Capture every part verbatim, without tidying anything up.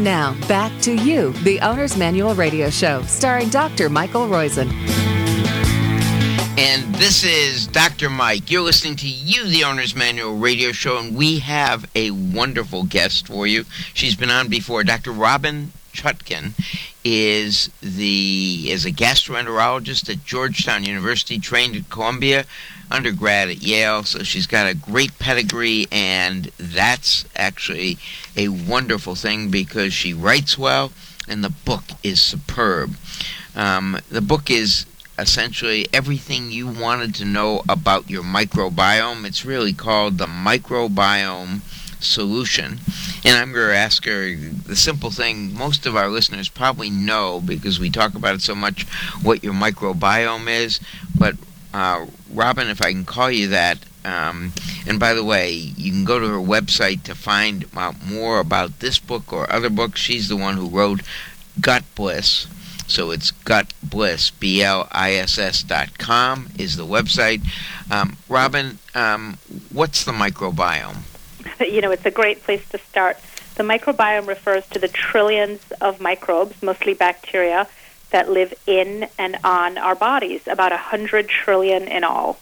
And now, back to you, the Owner's Manual Radio Show, starring Doctor Michael Roizen. And this is Doctor Mike. You're listening to You, the Owner's Manual Radio Show, and we have a wonderful guest for you. She's been on before. Doctor Robin Chutkan is the is a gastroenterologist at Georgetown University, trained at Columbia, undergrad at Yale, so she's got a great pedigree, and that's actually a wonderful thing because she writes well, and the book is superb. Um, the book is essentially everything you wanted to know about your microbiome. It's really called The Microbiome Solution. And I'm going to ask her the simple thing most of our listeners probably know because we talk about it so much, what your microbiome is. But uh, Robin, if I can call you that, um, and by the way, you can go to her website to find out more about this book or other books. She's the one who wrote Gut Bliss. So it's Gut Bliss, B L I S S dot com is the website. Um, Robin, um, what's the microbiome? You know, it's a great place to start. The microbiome refers to the trillions of microbes, mostly bacteria, that live in and on our bodies, about one hundred trillion in all.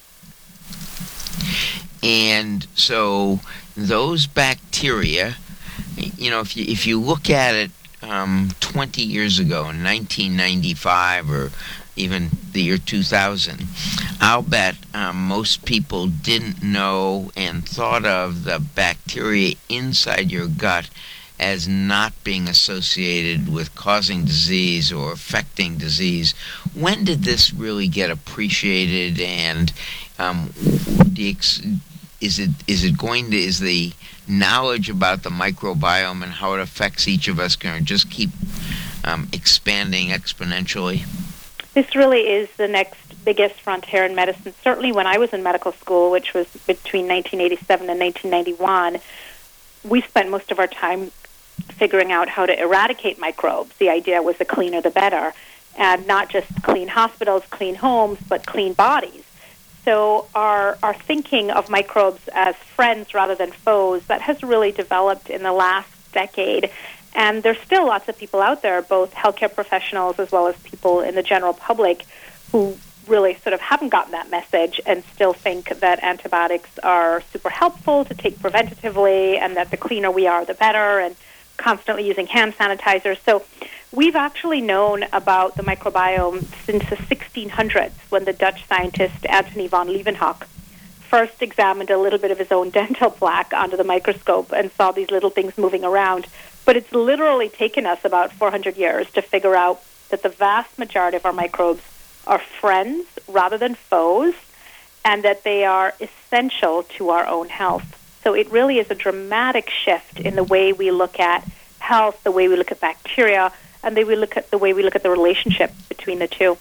And so those bacteria, you know, if you, if you look at it, Um, twenty years ago, in nineteen ninety-five or even the year two thousand, I'll bet um, most people didn't know and thought of the bacteria inside your gut as not being associated with causing disease or affecting disease. When did this really get appreciated, and um, the ex- is it is it going to is the knowledge about the microbiome and how it affects each of us going to just keep um, expanding exponentially? This really is the next biggest frontier in medicine. Certainly when I was in medical school, which was between nineteen eighty-seven and nineteen ninety-one, we spent most of our time figuring out how to eradicate microbes. The idea was the cleaner the better, and not just clean hospitals, clean homes, but clean bodies. So our our thinking of microbes as friends rather than foes, that has really developed in the last decade. And there's still lots of people out there, both healthcare professionals as well as people in the general public, who really sort of haven't gotten that message and still think that antibiotics are super helpful to take preventatively and that the cleaner we are, the better, and constantly using hand sanitizers. So we've actually known about the microbiome since the sixteen hundreds, when the Dutch scientist Antony van Leeuwenhoek first examined a little bit of his own dental plaque under the microscope and saw these little things moving around. But it's literally taken us about four hundred years to figure out that the vast majority of our microbes are friends rather than foes, and that they are essential to our own health. So it really is a dramatic shift in the way we look at health, the way we look at bacteria, and the way we look at the way we look at the relationship between the two.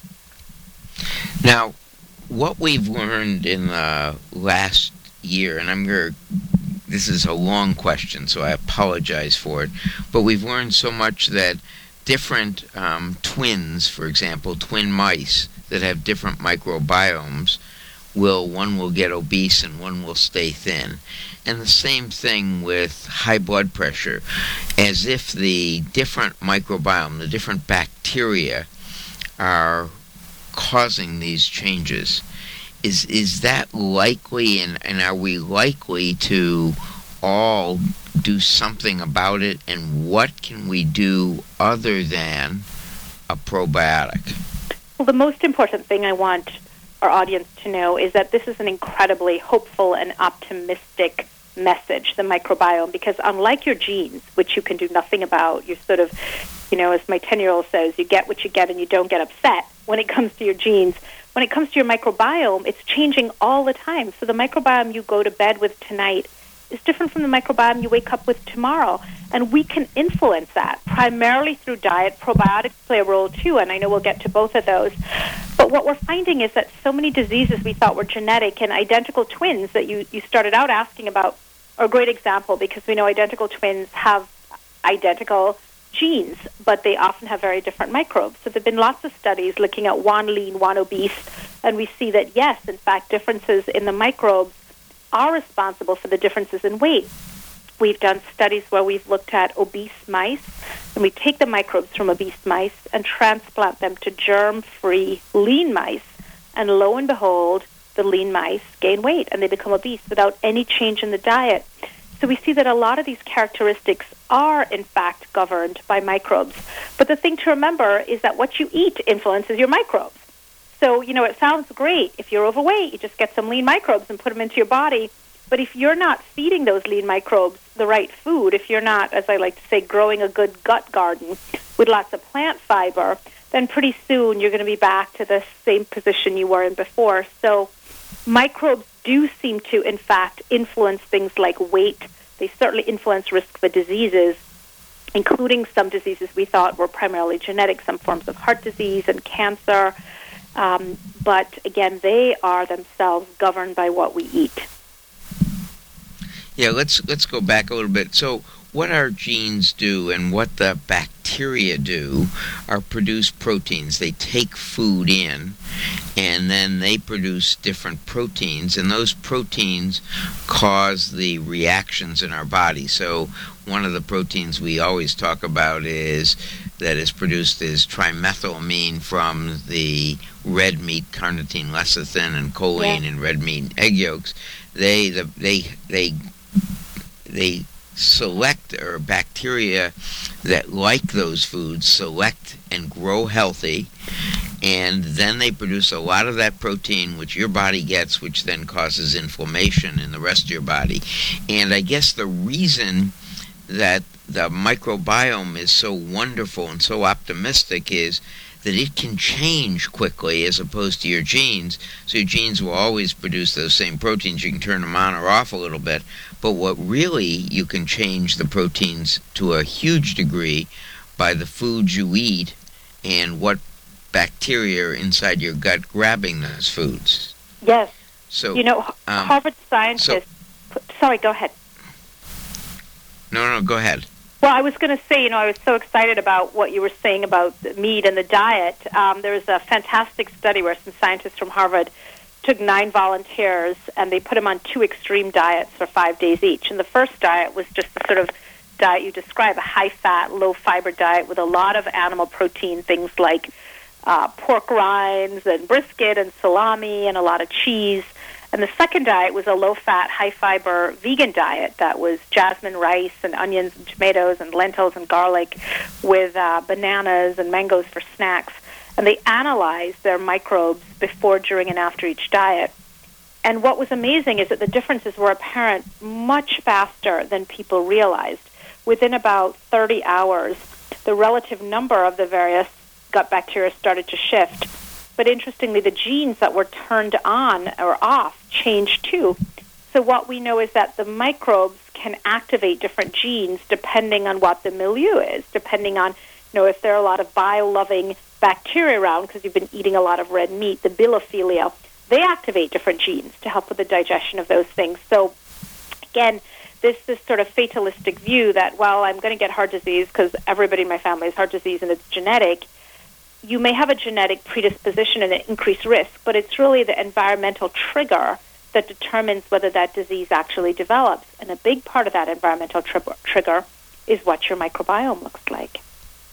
Now, what we've learned in the last year, and I'm going to, this is a long question, so I apologize for it, but we've learned so much that different um, twins, for example, twin mice that have different microbiomes, will one will get obese and one will stay thin. And the same thing with high blood pressure, as if the different microbiome, the different bacteria are causing these changes. Is is that likely, and, and are we likely to all do something about it, and what can we do other than a probiotic? Well, the most important thing I want our audience to know is that this is an incredibly hopeful and optimistic message, the microbiome, because unlike your genes, which you can do nothing about, you sort of, you know, as my ten-year-old says, you get what you get and you don't get upset when it comes to your genes. When it comes to your microbiome, it's changing all the time. So the microbiome you go to bed with tonight is different from the microbiome you wake up with tomorrow. And we can influence that primarily through diet. Probiotics play a role too, and I know we'll get to both of those. But what we're finding is that so many diseases we thought were genetic, and identical twins that you, you started out asking about are a great example, because we know identical twins have identical genes, but they often have very different microbes. So there have been lots of studies looking at one lean, one obese, and we see that, yes, in fact, differences in the microbes are responsible for the differences in weight. We've done studies where we've looked at obese mice, and we take the microbes from obese mice and transplant them to germ-free lean mice, and lo and behold, the lean mice gain weight and they become obese without any change in the diet. So we see that a lot of these characteristics are, in fact, governed by microbes. But the thing to remember is that what you eat influences your microbes. So, you know, it sounds great. If you're overweight, you just get some lean microbes and put them into your body. But if you're not feeding those lean microbes the right food, if you're not, as I like to say, growing a good gut garden with lots of plant fiber, then pretty soon you're going to be back to the same position you were in before. So microbes do seem to, in fact, influence things like weight. They certainly influence risk for diseases, including some diseases we thought were primarily genetic, some forms of heart disease and cancer. Um, but again, they are themselves governed by what we eat. Yeah, let's let's go back a little bit. So what our genes do and what the bacteria do are produce proteins. They take food in, and then they produce different proteins, and those proteins cause the reactions in our body. So one of the proteins we always talk about is that is produced is trimethylamine from the red meat, carnitine, lecithin, and choline yeah. in red meat and egg yolks. They the, they they they select, or bacteria that like those foods select and grow healthy, and then they produce a lot of that protein which your body gets, which then causes inflammation in the rest of your body. And I guess the reason that the microbiome is so wonderful and so optimistic is that it can change quickly as opposed to your genes. So your genes will always produce those same proteins. You can turn them on or off a little bit. But what really, you can change the proteins to a huge degree by the foods you eat and what bacteria are inside your gut grabbing those foods. Yes. So you know, um, Harvard scientists... So, sorry, go ahead. No, no, go ahead. Well, I was going to say, you know, I was so excited about what you were saying about the meat and the diet. Um, there was a fantastic study where some scientists from Harvard took nine volunteers and they put them on two extreme diets for five days each. And the first diet was just the sort of diet you describe, a high-fat, low-fiber diet with a lot of animal protein, things like uh, pork rinds and brisket and salami and a lot of cheese. And the second diet was a low-fat, high-fiber vegan diet that was jasmine rice and onions and tomatoes and lentils and garlic with uh, bananas and mangoes for snacks. And they analyzed their microbes before, during, and after each diet. And what was amazing is that the differences were apparent much faster than people realized. Within about thirty hours, the relative number of the various gut bacteria started to shift. But interestingly, the genes that were turned on or off changed too. So what we know is that the microbes can activate different genes depending on what the milieu is, depending on, you know, if there are a lot of bile-loving bacteria around because you've been eating a lot of red meat, the biophilia, they activate different genes to help with the digestion of those things. So again, this this sort of fatalistic view that, well, I'm going to get heart disease because everybody in my family has heart disease and it's genetic. You may have a genetic predisposition and an increased risk, but it's really the environmental trigger that determines whether that disease actually develops. And a big part of that environmental tri- trigger is what your microbiome looks like.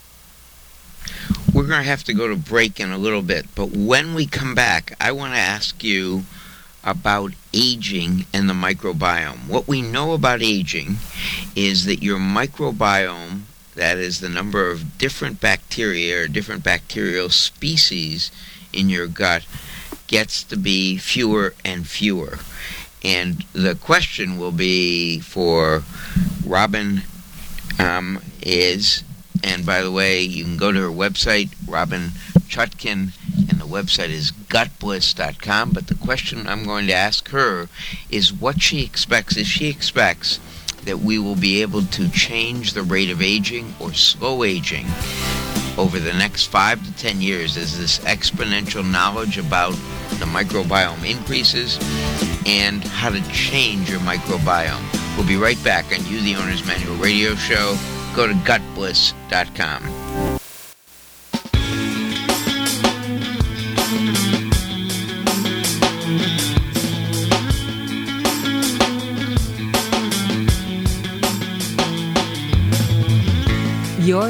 We're going to have to go to break in a little bit, but when we come back, I want to ask you about aging and the microbiome. What we know about aging is that your microbiome, that is the number of different bacteria or different bacterial species in your gut, gets to be fewer and fewer. And the question will be for Robin um, is, and by the way, you can go to her website, Robin Chutkin, and the website is gut bliss dot com. But the question I'm going to ask her is what she expects. If she expects that we will be able to change the rate of aging or slow aging over the next five to ten years as this exponential knowledge about the microbiome increases and how to change your microbiome. We'll be right back on You, the Owner's Manual Radio Show. Go to gut bliss dot com.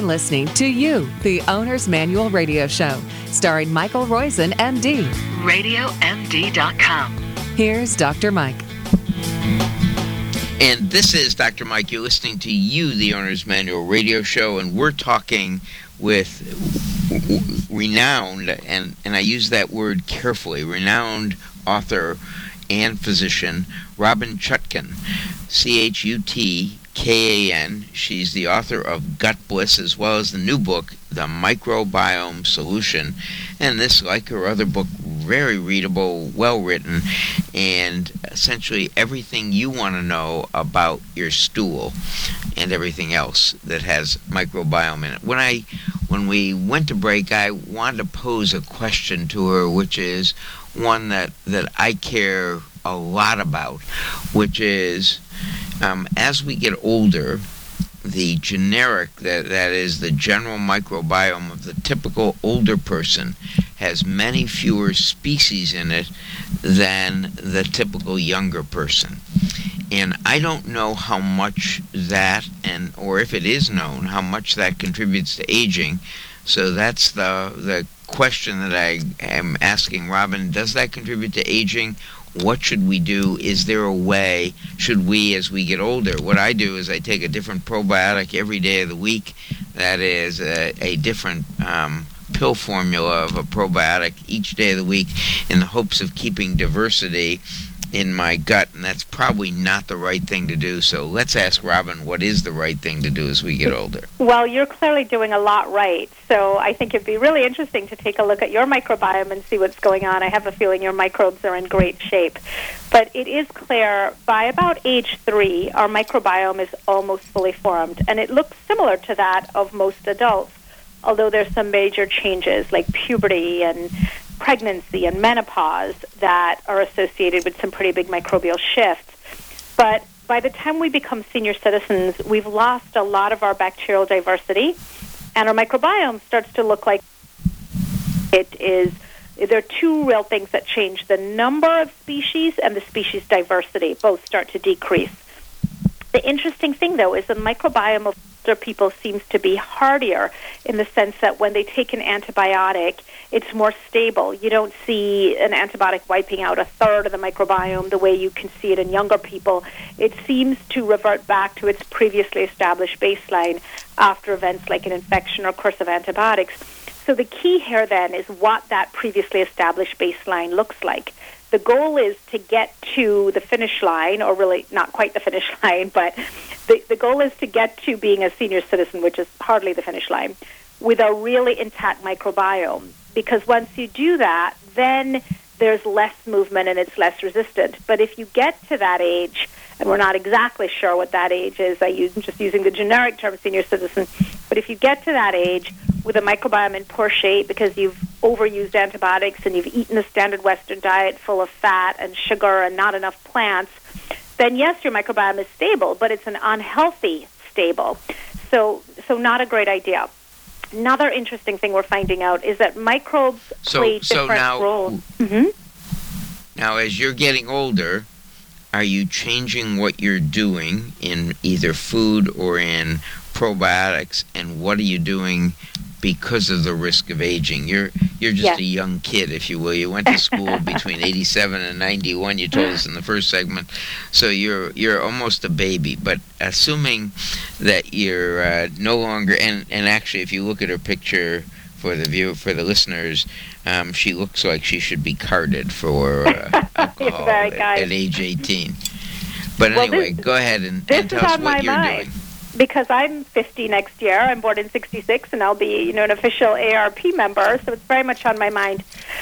listening to You, the Owner's Manual Radio Show, starring Michael Roizen, M D. radio m d dot com. Here's Doctor Mike. And this is Doctor Mike. You're listening to You, the Owner's Manual Radio Show, and we're talking with renowned, and, and I use that word carefully, renowned author and physician, Robin Chutkan, C H U T K A N. She's the author of Gut Bliss, as well as the new book, The Microbiome Solution. And this, like her other book, very readable, well-written, and essentially everything you want to know about your stool and everything else that has microbiome in it. When I, when we went to break, I wanted to pose a question to her, which is one that, that I care a lot about, which is, um, as we get older, the generic, that, that is the general microbiome of the typical older person, has many fewer species in it than the typical younger person. And I don't know how much that, and or if it is known, how much that contributes to aging. So that's the the question that I am asking Robin. Does that contribute to aging? What should we do? Is there a way? Should we, as we get older? What I do is I take a different probiotic every day of the week. That is a, a different um, pill formula of a probiotic each day of the week, in the hopes of keeping diversity in my gut, and that's probably not the right thing to do. So let's ask Robin, what is the right thing to do as we get older? Well, you're clearly doing a lot right. So I think it'd be really interesting to take a look at your microbiome and see what's going on. I have a feeling your microbes are in great shape. But it is clear, by about age three, our microbiome is almost fully formed, and it looks similar to that of most adults, although there's some major changes like puberty and pregnancy and menopause that are associated with some pretty big microbial shifts. But by the time we become senior citizens, we've lost a lot of our bacterial diversity, and our microbiome starts to look like it is. There are two real things that change. The number of species and the species diversity both start to decrease. The interesting thing, though, is the microbiome of older people seems to be hardier, in the sense that when they take an antibiotic, it's more stable. You don't see an antibiotic wiping out a third of the microbiome the way you can see it in younger people. It seems to revert back to its previously established baseline after events like an infection or course of antibiotics. So the key here then is what that previously established baseline looks like. The goal is to get to the finish line, or really not quite the finish line, but the, the goal is to get to being a senior citizen, which is hardly the finish line, with a really intact microbiome. Because once you do that, then there's less movement and it's less resistant. But if you get to that age, and we're not exactly sure what that age is, I use, I'm just using the generic term senior citizen, but if you get to that age with a microbiome in poor shape because you've overused antibiotics and you've eaten a standard Western diet full of fat and sugar and not enough plants, then yes, your microbiome is stable, but it's an unhealthy stable. So, so not a great idea. Another interesting thing we're finding out is that microbes so, play so different now, roles. Mm-hmm. Now, as you're getting older, are you changing what you're doing in either food or in probiotics, and what are you doing because of the risk of aging? You're you're just yes. a young kid, if you will. You went to school between eighty-seven and ninety-one. You told us in the first segment, so you're you're almost a baby. But assuming that you're uh, no longer, and and actually, if you look at her picture for the view for the listeners, um, she looks like she should be carded for uh, alcohol at, at age eighteen. But well, anyway, this, go ahead and, and tell us what you're mind. doing. Because I'm fifty next year, I'm born in sixty-six, and I'll be, you know, an official A A R P member, so it's very much on my mind.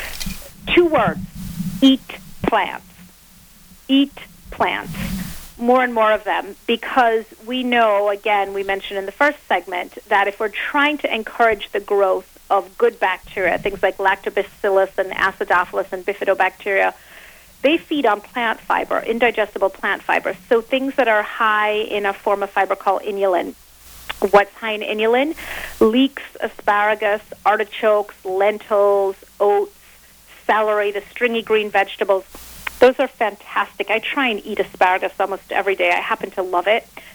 Two words: eat plants. Eat plants. More and more of them, because we know, again, we mentioned in the first segment, that if we're trying to encourage the growth of good bacteria, things like lactobacillus and acidophilus and bifidobacteria, they feed on plant fiber, indigestible plant fiber, so things that are high in a form of fiber called inulin. What's high in inulin? Leeks, asparagus, artichokes, lentils, oats, celery, the stringy green vegetables. Those are fantastic. I try and eat asparagus almost every day. I happen to love it.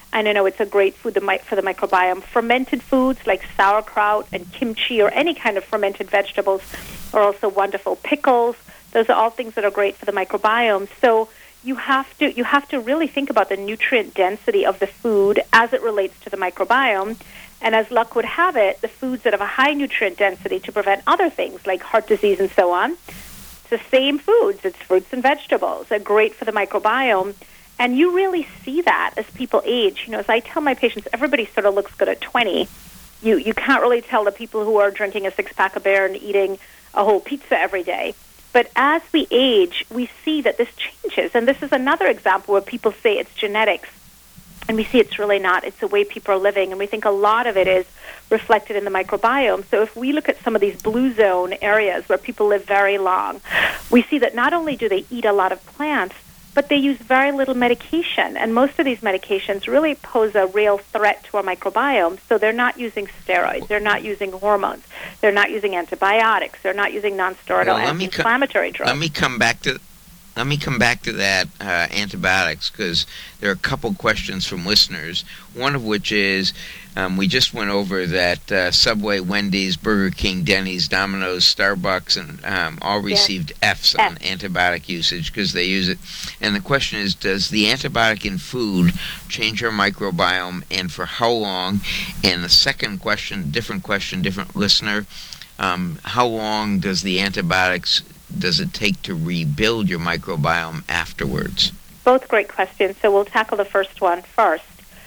and I know it's a great food for the microbiome. Fermented foods like sauerkraut and kimchi or any kind of fermented vegetables are also wonderful. Pickles, those are all things that are great for the microbiome. So you have to you have to really think about the nutrient density of the food as it relates to the microbiome. And as luck would have it, the foods that have a high nutrient density to prevent other things like heart disease and so on, it's the same foods. It's fruits and vegetables. They're great for the microbiome. And you really see that as people age. You know, as I tell my patients, everybody sort of looks good at twenty. You you can't really tell the people who are drinking a six-pack of beer and eating a whole pizza every day. But as we age, we see that this changes. And this is another example where people say it's genetics. And we see it's really not. It's the way people are living. And we think a lot of it is reflected in the microbiome. So if we look at some of these blue zone areas where people live very long, we see that not only do they eat a lot of plants, but they use very little medication. And most of these medications really pose a real threat to our microbiome. So they're not using steroids. They're not using hormones. They're not using antibiotics. They're not using nonsteroidal well, anti-inflammatory co- drugs. Let me come back to Let me come back to that uh, antibiotics, because there are a couple questions from listeners, one of which is um, we just went over that uh, Subway, Wendy's, Burger King, Denny's, Domino's, Starbucks, and um, all received yeah. F's on F. antibiotic usage because they use it. And the question is, does the antibiotic in food change our microbiome, and for how long? And the second question, different question, different listener, um, how long does the antibiotics does it take to rebuild your microbiome afterwards? Both great questions. So we'll tackle the first one first.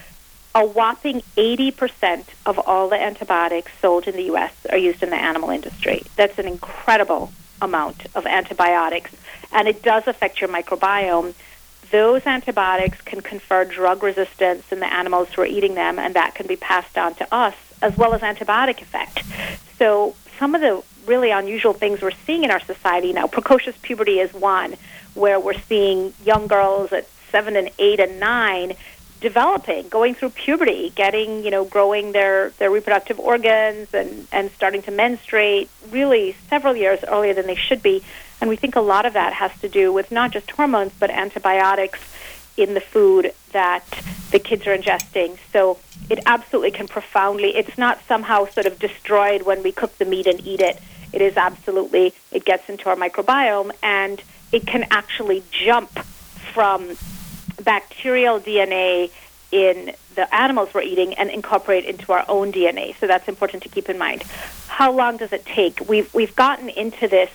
A whopping eighty percent of all the antibiotics sold in the U S are used in the animal industry. That's an incredible amount of antibiotics, and it does affect your microbiome. Those antibiotics can confer drug resistance in the animals who are eating them, and that can be passed on to us, as well as antibiotic effect. So some of the really unusual things we're seeing in our society now, precocious puberty is one, where we're seeing young girls at seven and eight and nine developing, going through puberty, getting, you know, growing their, their reproductive organs and, and starting to menstruate really several years earlier than they should be. And we think a lot of that has to do with not just hormones, but antibiotics in the food that the kids are ingesting. So it absolutely can profoundly, it's not somehow sort of destroyed when we cook the meat and eat it. It is absolutely, it gets into our microbiome, and it can actually jump from bacterial D N A in the animals we're eating and incorporate into our own D N A. So that's important to keep in mind. How long does it take? We've we've gotten into this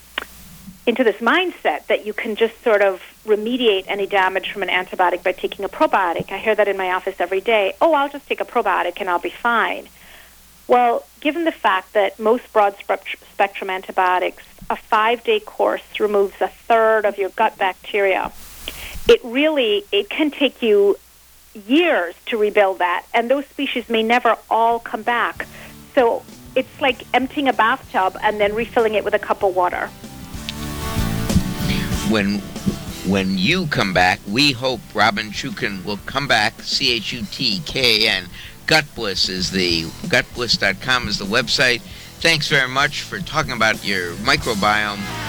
into this mindset that you can just sort of remediate any damage from an antibiotic by taking a probiotic. I hear that in my office every day. Oh, I'll just take a probiotic and I'll be fine. Well, given the fact that most broad-spectrum antibiotics, a five-day course removes a third of your gut bacteria, it really, it can take you years to rebuild that, and those species may never all come back. So it's like emptying a bathtub and then refilling it with a cup of water. When when you come back, we hope Robin Chutkan will come back, C H U T K A N. Gut Bliss is the, gut bliss dot com is the website. Thanks very much for talking about your microbiome.